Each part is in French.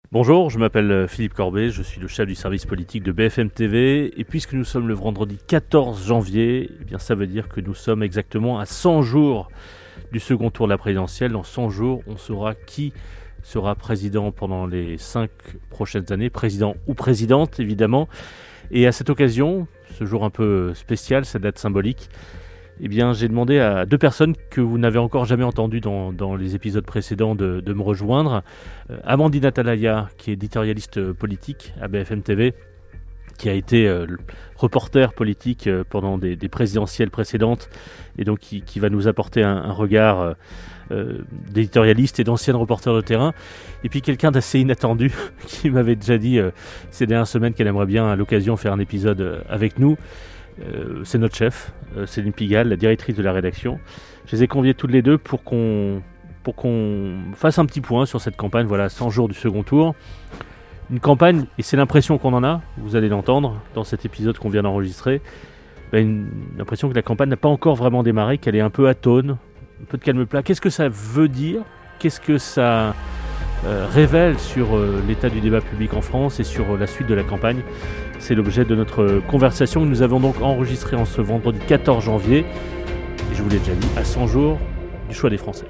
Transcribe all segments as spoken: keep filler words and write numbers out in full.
Bonjour, je m'appelle Philippe Corbet, je suis le chef du service politique de B F M T V et puisque nous sommes le vendredi quatorze janvier, eh bien ça veut dire que nous sommes exactement à cent jours du second tour de la présidentielle. Dans cent jours, on saura qui sera président pendant les cinq prochaines années, président ou présidente évidemment. Et à cette occasion, ce jour un peu spécial, cette date symbolique, eh bien, j'ai demandé à deux personnes que vous n'avez encore jamais entendues dans, dans les épisodes précédents de, de me rejoindre. Euh, Amandine Atalaya, qui est éditorialiste politique à B F M T V, qui a été euh, reporter politique euh, pendant des, des présidentielles précédentes, et donc qui, qui va nous apporter un, un regard euh, euh, d'éditorialiste et d'ancienne reporter de terrain. Et puis quelqu'un d'assez inattendu, qui m'avait déjà dit euh, ces dernières semaines qu'elle aimerait bien à l'occasion faire un épisode euh, avec nous. Euh, c'est notre chef, euh, Céline Pigalle, la directrice de la rédaction. Je les ai conviés toutes les deux pour qu'on, pour qu'on fasse un petit point sur cette campagne, voilà, cent jours du second tour. Une campagne, et c'est l'impression qu'on en a, vous allez l'entendre dans cet épisode qu'on vient d'enregistrer, ben une, une impression que la campagne n'a pas encore vraiment démarré, qu'elle est un peu atone, un peu de calme plat. Qu'est-ce que ça veut dire ? Qu'est-ce que ça euh, révèle sur euh, l'état du débat public en France et sur euh, la suite de la campagne ? C'est l'objet de notre conversation que nous avons donc enregistrée en ce vendredi quatorze janvier. Et je vous l'ai déjà dit, à cent jours du choix des Français.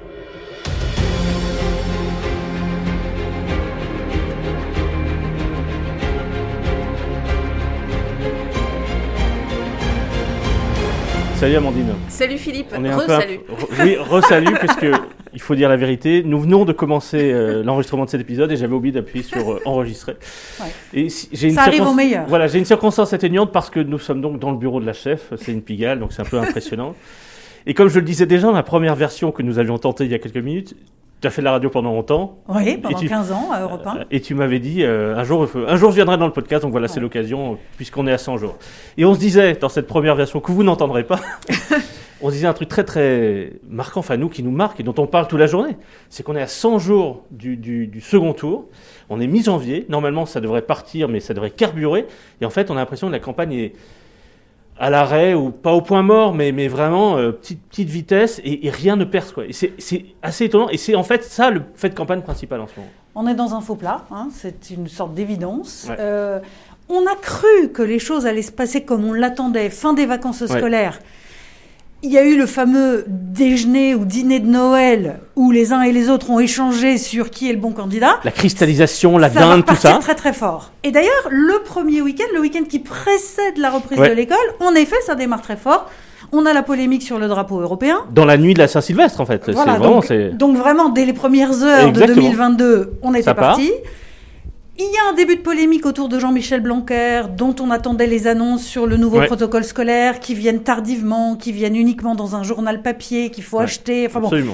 Salut Amandine. Salut Philippe. Re-salut. Re- oui, re-salut, puisque il faut dire la vérité. Nous venons de commencer euh, l'enregistrement de cet épisode et j'avais oublié d'appuyer sur euh, enregistrer. Ouais. Et si, j'ai une Ça arrive au meilleur. Voilà, j'ai une circonstance atténuante parce que nous sommes donc dans le bureau de la chef, Céline Pigalle, donc c'est un peu impressionnant. Et comme je le disais déjà dans la première version que nous avions tentée il y a quelques minutes, tu as fait de la radio pendant longtemps. Oui, pendant tu, quinze ans à Europe un. Euh, et tu m'avais dit, euh, un, jour, un jour je viendrai dans le podcast, donc voilà, ouais. C'est l'occasion, puisqu'on est à cent jours. Et on se disait, dans cette première version, que vous n'entendrez pas, on se disait un truc très très marquant, enfin nous, qui nous marque et dont on parle toute la journée. C'est qu'on est à cent jours du, du, du second tour, on est mi-janvier, normalement ça devrait partir, mais ça devrait carburer, et en fait on a l'impression que la campagne est à l'arrêt, ou pas au point mort, mais, mais vraiment euh, petite, petite vitesse, et, et rien ne perce, quoi. Et c'est, c'est assez étonnant, et c'est en fait ça le fait de campagne principal en ce moment. On est dans un faux plat, hein, c'est une sorte d'évidence. Ouais. Euh, on a cru que les choses allaient se passer comme on l'attendait, fin des vacances scolaires. Ouais. Il y a eu le fameux déjeuner ou dîner de Noël où les uns et les autres ont échangé sur qui est le bon candidat. La cristallisation, la ça dinde, tout ça. Ça va partir très très fort. Et d'ailleurs, le premier week-end, le week-end qui précède la reprise ouais. de l'école, en effet, ça démarre très fort. On a la polémique sur le drapeau européen. Dans la nuit de la Saint-Sylvestre, en fait. Voilà, c'est vraiment, donc, c'est... donc vraiment, dès les premières heures Exactement. de deux mille vingt-deux, on était parti. Il y a un début de polémique autour de Jean-Michel Blanquer, dont on attendait les annonces sur le nouveau ouais. protocole scolaire, qui viennent tardivement, qui viennent uniquement dans un journal papier, qu'il faut ouais. acheter. Enfin, Absolument. Bon.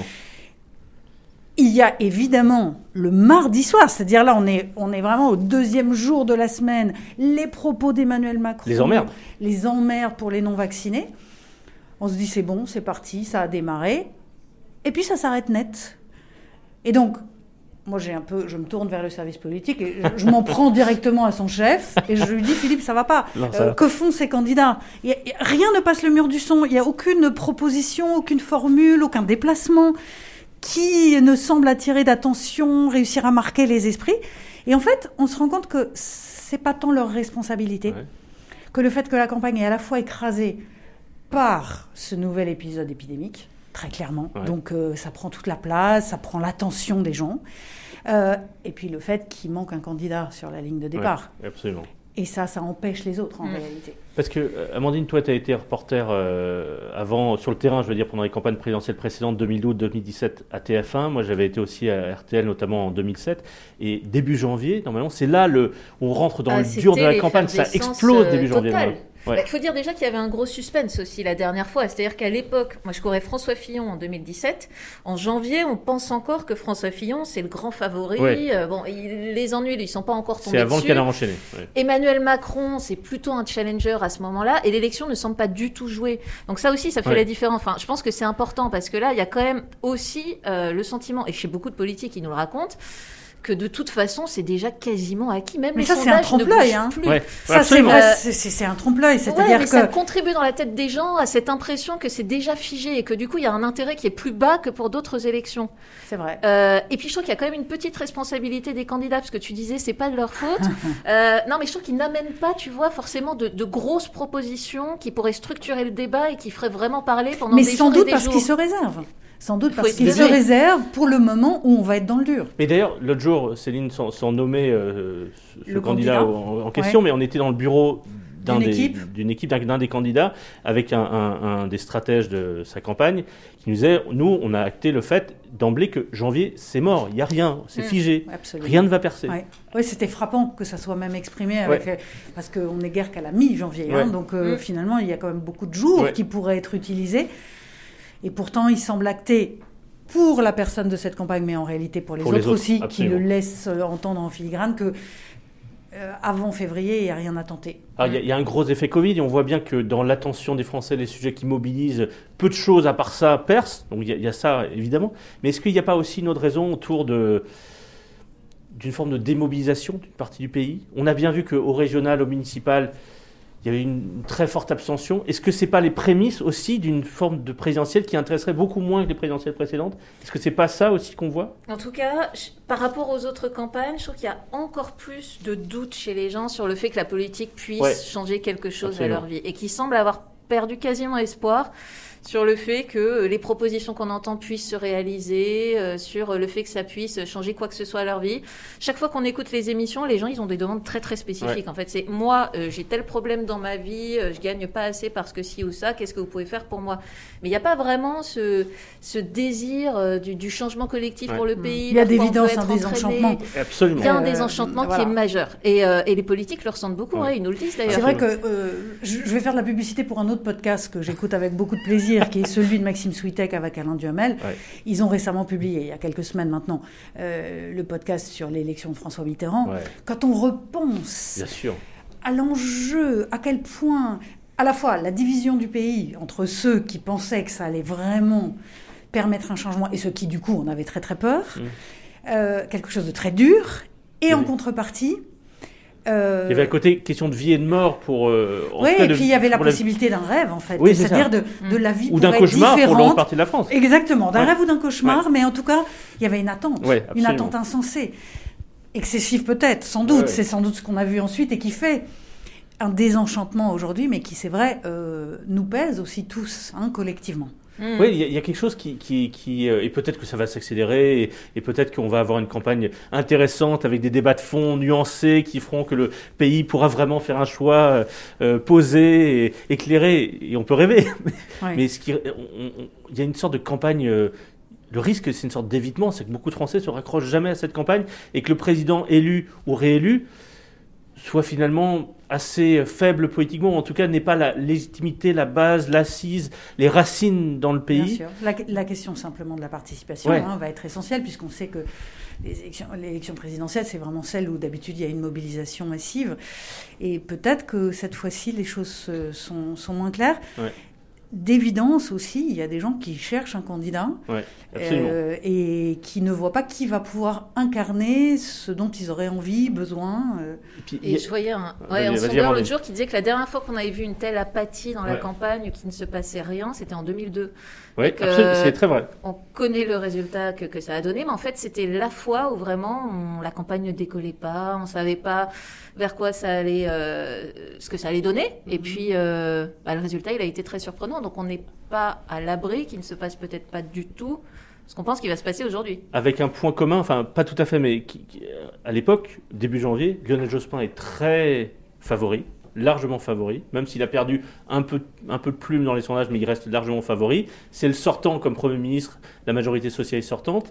Il y a évidemment le mardi soir, c'est-à-dire là, on est, on est vraiment au deuxième jour de la semaine, les propos d'Emmanuel Macron. Les emmerdes. Les emmerdes pour les non-vaccinés. On se dit, c'est bon, c'est parti, ça a démarré. Et puis, ça s'arrête net. Et donc... Moi, j'ai un peu, je me tourne vers le service politique et je, je m'en prends directement à son chef et je lui dis, Philippe, ça va pas. Non, ça euh, va. Que font ces candidats ? y a, y a, Rien ne passe le mur du son. Il n'y a aucune proposition, aucune formule, aucun déplacement qui ne semble attirer d'attention, réussir à marquer les esprits. Et en fait, on se rend compte que c'est pas tant leur responsabilité ouais. que le fait que la campagne est à la fois écrasée par ce nouvel épisode épidémique. Très clairement. Ouais. Donc, euh, ça prend toute la place, ça prend l'attention des gens. Euh, et puis, le fait qu'il manque un candidat sur la ligne de départ. Ouais, absolument. Et ça, ça empêche les autres, en mmh. réalité. Parce que, Amandine, toi, tu as été reporter euh, avant, sur le terrain, je veux dire, pendant les campagnes présidentielles précédentes, deux mille douze deux mille dix-sept à T F un. Moi, j'avais été aussi à R T L, notamment en deux mille sept. Et début janvier, normalement, c'est là le, on rentre dans ah, le dur de la campagne. Ça explose euh, début janvier. Il ouais. bah, faut dire déjà qu'il y avait un gros suspense aussi la dernière fois. C'est-à-dire qu'à l'époque, moi je courais François Fillon en deux mille dix-sept. En janvier, on pense encore que François Fillon, c'est le grand favori. Ouais. Euh, bon, il, les ennuis, ils ne sont pas encore tombés dessus. C'est avant dessus. le canard enchaîné. Ouais. Emmanuel Macron, c'est plutôt un challenger à ce moment-là. Et l'élection ne semble pas du tout jouée. Donc ça aussi, ça fait ouais. la différence. Enfin, je pense que c'est important parce que là, il y a quand même aussi euh, le sentiment, et chez beaucoup de politiques, ils nous le racontent, que de toute façon, c'est déjà quasiment acquis. Même mais les ça, sondages c'est un trompe-l'œil, hein. plus. Ouais. Ça, c'est vrai, Euh, c'est, c'est, c'est un trompe-l'œil. C'est-à-dire ouais, mais que ça contribue dans la tête des gens à cette impression que c'est déjà figé et que du coup, il y a un intérêt qui est plus bas que pour d'autres élections. c'est vrai. Euh, et puis, je trouve qu'il y a quand même une petite responsabilité des candidats, parce que tu disais, c'est pas de leur faute. euh, non, mais je trouve qu'ils n'amènent pas, tu vois, forcément de, de grosses propositions qui pourraient structurer le débat et qui feraient vraiment parler pendant Mais des sans jours et doute des parce jours. qu'ils se réservent. Sans doute parce Faut qu'ils se espérer. réservent pour le moment où on va être dans le dur. Mais d'ailleurs, l'autre jour, Céline s'en, s'en nommait euh, ce Le candidat, candidat. en, en question, Ouais. mais on était dans le bureau d'un D'une des, équipe. d'une équipe, d'un, d'un des candidats, avec un, un- un des stratèges de sa campagne, qui nous disait, nous, on a acté le fait d'emblée que janvier, c'est mort, il n'y a rien, c'est Mm. figé, Absolument. rien ne va percer. Ouais. Ouais, c'était frappant que ça soit même exprimé avec Ouais. les- parce qu'on n'est guère qu'à la mi-janvier, Ouais. hein, donc euh, Mm. finalement il y a quand même beaucoup de jours Ouais. qui pourraient être utilisés. Et pourtant, il semble acté pour la personne de cette campagne, mais en réalité pour les, Pour autres, les autres, aussi, absolument. qui le laissent euh, entendre en filigrane que euh, avant février, il n'y a rien à tenter. Alors, Il y, a- il y a un gros effet Covid et on voit bien que dans l'attention des Français, les sujets qui mobilisent, peu de choses à part ça percent. Donc il y, a- il y a ça évidemment. Mais est-ce qu'il n'y a pas aussi une autre raison autour de, d'une forme de démobilisation d'une partie du pays ? On a bien vu qu'au régional, au municipal, il y avait une très forte abstention. Est-ce que ce n'est pas les prémices aussi d'une forme de présidentielle qui intéresserait beaucoup moins que les présidentielles précédentes ? Est-ce que ce n'est pas ça aussi qu'on voit ? En tout cas, je- par rapport aux autres campagnes, je trouve qu'il y a encore plus de doutes chez les gens sur le fait que la politique puisse Ouais. changer quelque chose Absolument. à leur vie et qui semblent avoir perdu quasiment espoir sur le fait que les propositions qu'on entend puissent se réaliser, euh, sur le fait que ça puisse changer quoi que ce soit à leur vie. Chaque fois qu'on écoute les émissions, les gens, ils ont des demandes très très spécifiques. Ouais. En fait, c'est moi, euh, j'ai tel problème dans ma vie, euh, je gagne pas assez parce que ci ou ça, qu'est-ce que vous pouvez faire pour moi ? Mais il n'y a pas vraiment ce, ce désir euh, du, du changement collectif Ouais. pour le Mm. pays. Il y a vers quoi on d'évidence peut un être désenchantement. entraîné. Absolument. Il y a un Euh, désenchantement voilà. qui est majeur. Et, euh, et les politiques le ressentent beaucoup, Ouais. hein, ils nous le disent d'ailleurs. C'est vrai que euh, je je vais faire de la publicité pour un autre podcast que j'écoute avec beaucoup de plaisir, qui est celui de Maxime Switek avec Alain Duhamel. Ouais. Ils ont récemment publié, il y a quelques semaines maintenant, euh, le podcast sur l'élection de François Mitterrand. Ouais, Quand on repense bien sûr. à l'enjeu, à quel point, à la fois la division du pays entre ceux qui pensaient que ça allait vraiment permettre un changement et ceux qui, du coup, en avaient très très peur, Mm. euh, quelque chose de très dur, et en Oui. contrepartie... euh, Il y avait à côté question de vie et de mort pour. Euh, en oui, tout cas, et de- puis il y avait la pour possibilité d'un rêve, en fait. Oui, c'est C'est-à-dire ça. de, de la vie ou d'un pourrait être cauchemar pour différente. l'autre partie de la France. Exactement, d'un Ouais. rêve ou d'un cauchemar, mais en tout cas, il y avait une attente. Ouais, une absolument. attente insensée. Excessive peut-être, sans doute. Ouais, ouais. C'est sans doute ce qu'on a vu ensuite et qui fait un désenchantement aujourd'hui, mais qui, c'est vrai, euh, nous pèse aussi tous, hein, collectivement. Mm. Oui, il y, a- il y a quelque chose qui, qui, qui euh, et peut-être que ça va s'accélérer, et, et peut-être qu'on va avoir une campagne intéressante avec des débats de fond nuancés qui feront que le pays pourra vraiment faire un choix euh, euh, posé et éclairé, et on peut rêver. Ouais. Mais ce qui, on- on- il y a une sorte de campagne. euh, le risque, c'est une sorte d'évitement, c'est que beaucoup de Français se raccrochent jamais à cette campagne et que le président élu ou réélu soit finalement assez faible politiquement, ou en tout cas n'ait pas la légitimité, la base, l'assise, les racines dans le Bien pays. sûr. La, la question simplement de la participation Ouais. hein, va être essentielle, puisqu'on sait que les élections- l'élection présidentielle, c'est vraiment celle où d'habitude il y a une mobilisation massive. Et peut-être que cette fois-ci, les choses euh, sont, sont moins claires. Ouais. D'évidence aussi, il y a des gens qui cherchent un candidat Ouais, absolument. euh, et qui ne voient pas qui va pouvoir incarner ce dont ils auraient envie, besoin. euh. Et puis, il y Et a- je voyais un, Vas-y, ouais, un vas-y, sondeur Amandine. l'autre jour qui disait que la dernière fois qu'on avait vu une telle apathie dans la Ouais. campagne, qu'il ne se passait rien, c'était en deux mille deux. ouais, Donc, absolument, euh, c'est très vrai. On connaît le résultat que, que ça a donné, mais en fait, c'était la fois où vraiment on- la campagne ne décollait pas, on savait pas vers quoi ça allait, euh, ce que ça allait donner. Et puis, euh, bah, le résultat, il a été très surprenant. Donc, on n'est pas à l'abri qu'il ne se passe peut-être pas du tout ce qu'on pense qu'il va se passer aujourd'hui. Avec un point commun, enfin pas tout à fait, mais qui- qui- à l'époque, début janvier, Lionel Jospin est très favori, largement favori, même s'il a perdu un peu, un peu de plume dans les sondages, mais il reste largement favori. C'est le sortant comme Premier ministre, la majorité socialiste sortante.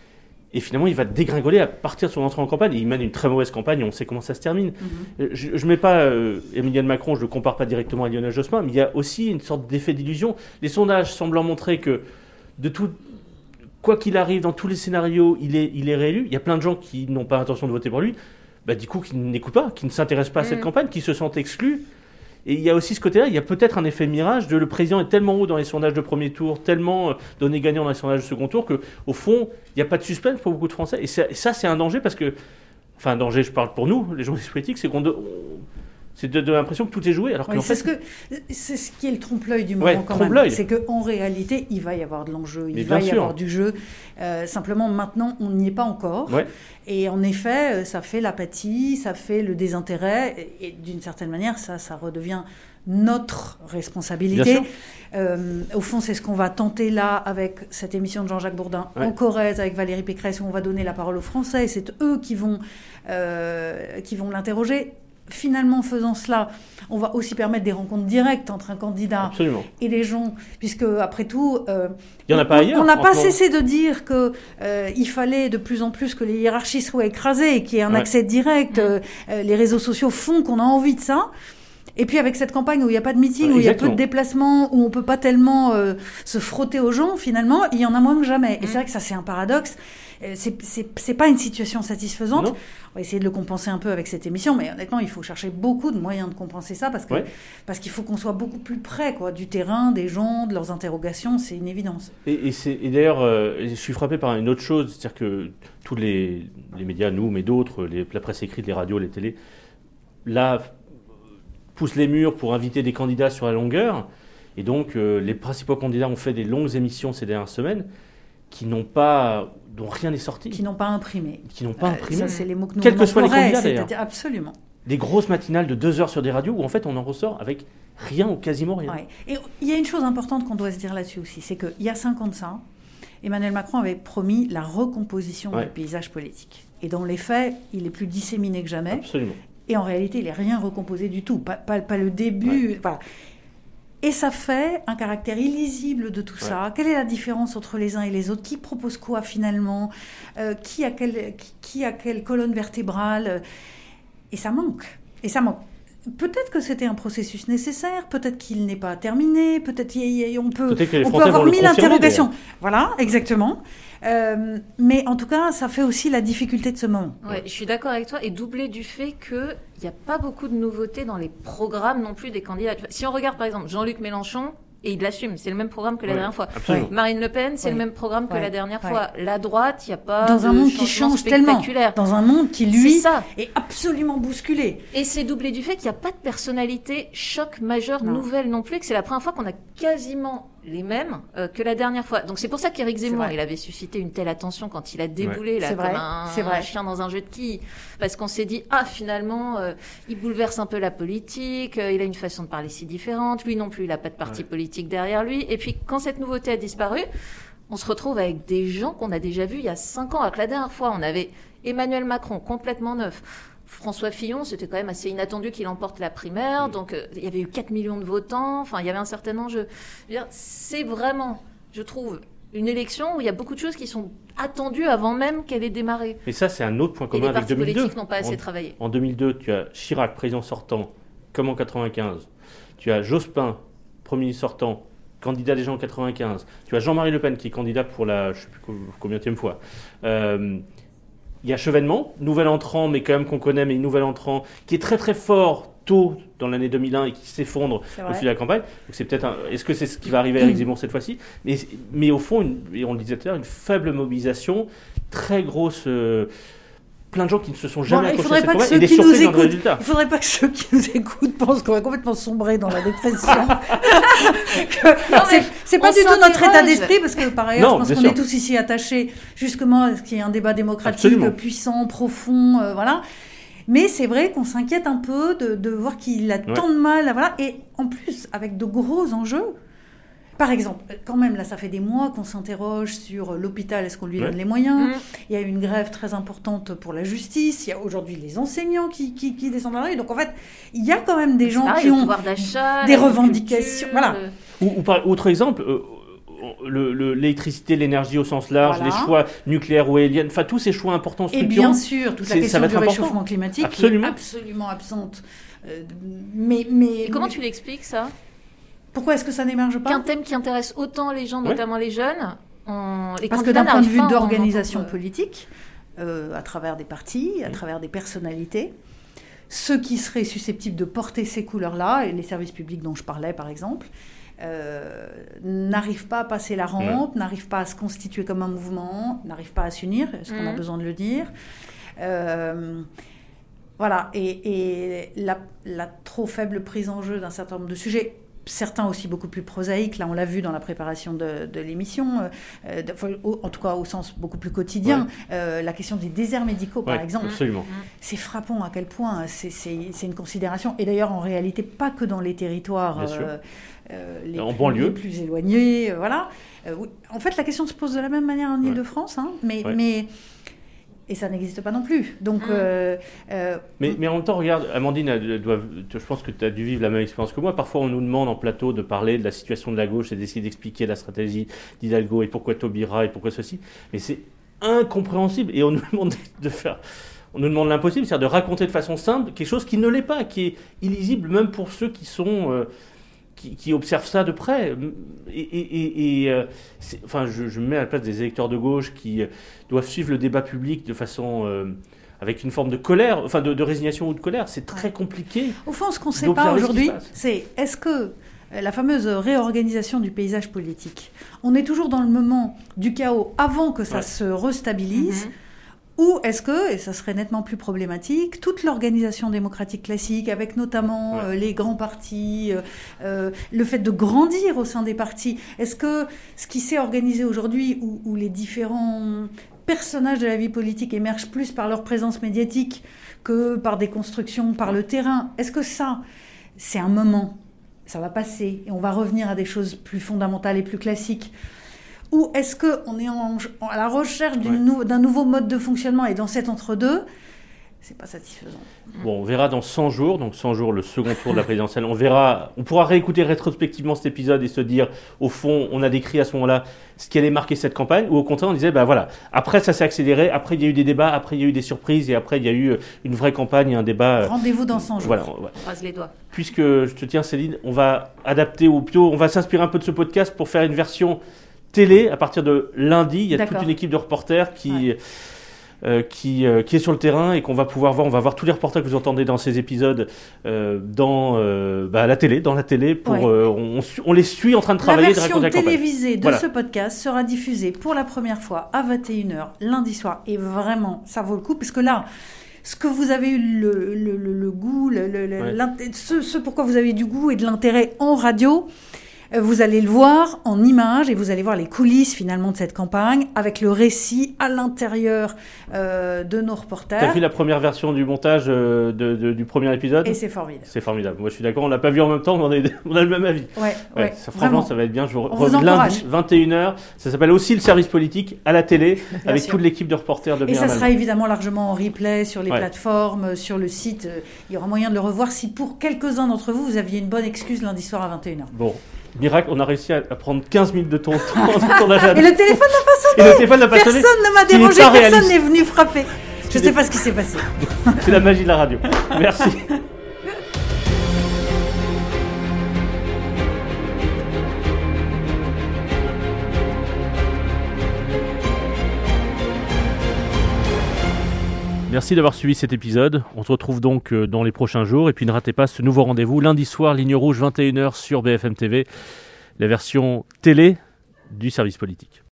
Et finalement, il va dégringoler à partir de son entrée en campagne. Et il mène une très mauvaise campagne, et on sait comment ça se termine. Mm-hmm. Euh, Je ne mets pas euh, Emmanuel Macron, je ne le compare pas directement à Lionel Jospin, mais il y a aussi une sorte d'effet d'illusion. Les sondages semblant montrer que, de tout, quoi qu'il arrive, dans tous les scénarios, il est, il est réélu. Il y a plein de gens qui n'ont pas l'intention de voter pour lui, bah, du coup, qui n'écoutent pas, qui ne s'intéressent pas à cette Mm. campagne, qui se sentent exclus. Et il y a aussi ce côté-là, il y a peut-être un effet mirage de le président est tellement haut dans les sondages de premier tour, tellement donné gagnant dans les sondages de second tour, qu'au fond, il n'y a pas de suspense pour beaucoup de Français. Et ça, et ça, c'est un danger parce que, enfin, un danger, je parle pour nous, les journalistes politiques, c'est qu'on... De, on, c'est de, de l'impression que tout est joué. Alors oui, qu'en c'est, fait... ce que, c'est ce qui est le trompe-l'œil du moment ouais, quand trompe-l'œil. même. C'est qu'en réalité, il va y avoir de l'enjeu, il Mais va y sûr. avoir du jeu. Euh, simplement, maintenant, on n'y est pas encore. Ouais. Et en effet, ça fait l'apathie, ça fait le désintérêt. Et, et d'une certaine manière, ça, ça redevient notre responsabilité. Euh, au fond, c'est ce qu'on va tenter là avec cette émission de Jean-Jacques Bourdin ouais. en Corrèze avec Valérie Pécresse, où on va donner la parole aux Français. Et c'est eux qui vont, euh, qui vont l'interroger. Finalement, faisant cela, on va aussi permettre des rencontres directes entre un candidat Absolument. et les gens, puisque après tout, euh, il y en a pas ailleurs. On n'a pas cessé de dire que euh, il fallait de plus en plus que les hiérarchies soient écrasées, qu'il y ait un ouais. accès direct. Euh, les réseaux sociaux font qu'on a envie de ça. Et puis avec cette campagne où il n'y a pas de meeting, ouais, où il y a peu de déplacements, où on peut pas tellement euh, se frotter aux gens, finalement, il y en a moins que jamais. Et mmh. c'est vrai que ça, c'est un paradoxe. C'est, c'est, c'est pas une situation satisfaisante. Non. On va essayer de le compenser un peu avec cette émission, mais honnêtement, il faut chercher beaucoup de moyens de compenser ça parce que ouais. parce qu'il faut qu'on soit beaucoup plus près, quoi, du terrain, des gens, de leurs interrogations. C'est une évidence. Et, et, c'est, et d'ailleurs, euh, je suis frappé par une autre chose, c'est-à-dire que tous les, les médias, nous, mais d'autres, les, la presse écrite, les radios, les télés, là, poussent les murs pour inviter des candidats sur la longueur. Et donc, euh, les principaux candidats ont fait des longues émissions ces dernières semaines qui n'ont pas, dont rien n'est sorti. Qui n'ont pas imprimé. Qui n'ont pas euh, imprimé. Ça, c'est les mots que nous Quels que soient les candidats, d'ailleurs. Absolument. Des grosses matinales de deux heures sur des radios où, en fait, on en ressort avec rien ou quasiment rien. Ouais. Et il y a une chose importante qu'on doit se dire là-dessus aussi, c'est qu'il y a cinq ans de ça, Emmanuel Macron avait promis la recomposition ouais. du paysage politique. Et dans les faits, il est plus disséminé que jamais. Absolument. Et en réalité, il n'est rien recomposé du tout. Pas, pas, pas le début. Ouais. Voilà. Et ça fait un caractère illisible de tout ouais. ça. Quelle est la différence entre les uns et les autres ? Qui propose quoi finalement ? euh, qui, a quelle, qui, qui a quelle colonne vertébrale ? Et ça manque. Et ça manque. Peut-être que c'était un processus nécessaire, peut-être qu'il n'est pas terminé, peut-être qu'on peut, peut on peut avoir mille interrogations. D'ailleurs. Voilà, exactement. Euh, mais en tout cas, ça fait aussi la difficulté de ce moment. Ouais, je suis d'accord avec toi, et doublé du fait qu'il n'y a pas beaucoup de nouveautés dans les programmes non plus des candidats. Si on regarde par exemple Jean-Luc Mélenchon, et il l'assume, c'est le même programme que la ouais, dernière fois. Absolument. Marine Le Pen, c'est ouais. le même programme que ouais. la dernière ouais. fois. La droite, il n'y a pas dans de un monde qui change tellement, dans un monde qui lui est absolument bousculé. Et c'est doublé du fait qu'il n'y a pas de personnalité choc majeure non. nouvelle non plus, que c'est la première fois qu'on a quasiment les mêmes euh, que la dernière fois. Donc c'est pour ça qu'Éric Zemmour, il avait suscité une telle attention quand il a déboulé ouais. là, c'est comme vrai. un, c'est vrai. un chien dans un jeu de quilles, parce qu'on s'est dit ah finalement euh, il bouleverse un peu la politique, euh, il a une façon de parler si différente, lui non plus il n'a pas de parti ouais. politique derrière lui. Et puis quand cette nouveauté a disparu, on se retrouve avec des gens qu'on a déjà vus il y a cinq ans. Alors que la dernière fois on avait Emmanuel Macron complètement neuf. François Fillon, c'était quand même assez inattendu qu'il emporte la primaire, mmh. donc euh, il y avait eu quatre millions de votants, enfin il y avait un certain enjeu. Je veux dire, c'est vraiment, je trouve, une élection où il y a beaucoup de choses qui sont attendues avant même qu'elle ait démarré. Et ça, c'est un autre point commun avec deux mille deux. Et les partis politiques n'ont pas assez en, travaillé. En deux mille deux, tu as Chirac, président sortant, comme en quatre-vingt-quinze. Tu as Jospin, premier ministre sortant, candidat déjà en quatre-vingt-quinze. Tu as Jean-Marie Le Pen, qui est candidat pour la, je ne sais plus combienième fois. Euh, Il y a Chevènement, nouvel entrant, mais quand même qu'on connaît, mais nouvel entrant, qui est très très fort tôt dans l'année deux mille un et qui s'effondre au fil de la campagne. Donc c'est peut-être un... Est-ce que c'est ce qui va arriver à Éric Zemmour cette fois-ci ? mais, mais au fond, une... et on le disait tout à l'heure, une faible mobilisation, très grosse... Euh... plein de gens qui ne se sont jamais bon, accrochés à cette campagne et des surprises écoutent, dans le résultat. Il ne faudrait pas que ceux qui nous écoutent pensent qu'on va complètement sombrer dans la dépression. que non, c'est, c'est pas du tout notre état d'esprit, parce que par ailleurs, non, je pense qu'on sûr. est tous ici attachés justement à ce qu'il y ait un débat démocratique Absolument. puissant, profond, euh, voilà. Mais c'est vrai qu'on s'inquiète un peu de, de voir qu'il a ouais. tant de mal, voilà, et en plus avec de gros enjeux. Par exemple, quand même, là, ça fait des mois qu'on s'interroge sur l'hôpital, est-ce qu'on lui donne ouais. les moyens ? mmh. Il y a eu une grève très importante pour la justice, il y a aujourd'hui les enseignants qui, qui, qui descendent dans la rue. Donc en fait, il y a quand même des gens pareil, qui ont des revendications. Voilà. Ou, ou par, autre exemple, euh, le, le, l'électricité, l'énergie au sens large, voilà. les choix nucléaires ou éoliennes, enfin tous ces choix importants structurants. Et bien sûr, toute la question du important. réchauffement climatique absolument. qui est absolument absente. Euh, mais, mais, Et comment mais... tu l'expliques ça ? Pourquoi est-ce que ça n'émerge pas ? Qu'un thème qui intéresse autant les gens, notamment ouais. les jeunes, on... les parce que d'un point de vue d'organisation politique, euh, à travers des partis, à oui. travers des personnalités, ceux qui seraient susceptibles de porter ces couleurs-là, et les services publics dont je parlais par exemple, euh, n'arrivent pas à passer la rampe, ouais. n'arrivent pas à se constituer comme un mouvement, n'arrivent pas à s'unir, est-ce qu'on mmh. a besoin de le dire euh, Voilà, et, et la, la trop faible prise en jeu d'un certain nombre de sujets, certains aussi beaucoup plus prosaïques, là on l'a vu dans la préparation de, de l'émission, euh, de, en tout cas au sens beaucoup plus quotidien, ouais. euh, la question des déserts médicaux par ouais, exemple, absolument. C'est frappant à quel point c'est, c'est, c'est une considération, et d'ailleurs en réalité pas que dans les territoires euh, euh, les, en plus, banlieue. les plus éloignés, euh, voilà. Euh, oui. En fait la question se pose de la même manière en ouais. Ile-de-France, hein, mais... Ouais. mais et ça n'existe pas non plus. Donc, mmh. euh, euh, mais, mais en même temps, regarde, Amandine, elle doit, je pense que tu as dû vivre la même expérience que moi. Parfois, on nous demande en plateau de parler de la situation de la gauche et d'essayer d'expliquer la stratégie d'Hidalgo et pourquoi Taubira et pourquoi ceci. Mais c'est incompréhensible. Et on nous demande de faire... On nous demande l'impossible, c'est-à-dire de raconter de façon simple quelque chose qui ne l'est pas, qui est illisible même pour ceux qui sont... Euh, Qui, qui observent ça de près. Et, et, et, et euh, enfin, je, je me mets à la place des électeurs de gauche qui euh, doivent suivre le débat public de façon... Euh, avec une forme de colère, enfin de, de résignation ou de colère. C'est très compliqué. Au fond, ce qu'on ne sait pas aujourd'hui, c'est est-ce que la fameuse réorganisation du paysage politique, on est toujours dans le moment du chaos avant que ça ouais. se restabilise, mm-hmm. ou est-ce que, et ça serait nettement plus problématique, toute l'organisation démocratique classique, avec notamment ouais. euh, les grands partis, euh, euh, le fait de grandir au sein des partis, est-ce que ce qui s'est organisé aujourd'hui, où, où les différents personnages de la vie politique émergent plus par leur présence médiatique que par des constructions, par le terrain, est-ce que ça, c'est un moment, ça va passer, et on va revenir à des choses plus fondamentales et plus classiques? Ou est-ce qu'on est en, en, à la recherche d'une ouais. nou, d'un nouveau mode de fonctionnement, et dans cet entre-deux, c'est pas satisfaisant. Bon, on verra dans cent jours, donc cent jours, le second tour de la présidentielle, on verra, on pourra réécouter rétrospectivement cet épisode et se dire, au fond, on a décrit à ce moment-là ce qui allait marquer cette campagne, ou au contraire, on disait, ben voilà, après ça s'est accéléré, après il y a eu des débats, après il y a eu des surprises, et après il y a eu une vraie campagne, un débat. Rendez-vous dans cent jours. Voilà, on va, croise les doigts. Puisque, je te tiens Céline, on va adapter, ou plutôt, on va s'inspirer un peu de ce podcast pour faire une version télé à partir de lundi. Il y a D'accord. toute une équipe de reporters qui... Ouais. Euh, qui, euh, qui est sur le terrain et qu'on va pouvoir voir. On va voir tous les reportages que vous entendez dans ces épisodes euh, dans euh, bah, la télé, dans la télé. Pour, ouais. euh, on, on les suit en train de travailler. La version de raconter la télévisée de voilà. ce podcast sera diffusée pour la première fois à vingt et une heures lundi soir. Et vraiment, ça vaut le coup, parce que là, ce que vous avez eu le, le, le, le goût, le, le, ouais. ce, ce pourquoi vous avez du goût et de l'intérêt en radio, vous allez le voir en images, et vous allez voir les coulisses finalement de cette campagne, avec le récit à l'intérieur euh, de nos reporters. Tu as vu la première version du montage euh, de, de, du premier épisode ? Et c'est formidable. C'est formidable. Moi je suis d'accord, on ne l'a pas vu en même temps, mais on, est, on a le même avis. Ouais, ouais, ouais ça, franchement, ça va être bien. Je vous, on vous lundi, vingt et une heures. Ça s'appelle aussi le service politique à la télé, avec sûr. toute l'équipe de reporters de Et ça Miramax. sera évidemment largement en replay sur les ouais. plateformes, sur le site. Il y aura moyen de le revoir si pour quelques-uns d'entre vous, vous aviez une bonne excuse lundi soir à vingt et une heures. Bon. Miracle, on a réussi à prendre quinze minutes de ton temps. ton agenda. Et le téléphone n'a pas sonné. Et le téléphone n'a pas personne sonné. Personne ne m'a dérangé, personne n'est venu frapper. Je ne sais pas ce qui s'est passé. C'est la magie de la radio. Merci. Merci d'avoir suivi cet épisode. On se retrouve donc dans les prochains jours. Et puis ne ratez pas ce nouveau rendez-vous lundi soir, Ligne Rouge, vingt et une heures sur B F M T V, la version télé du service politique.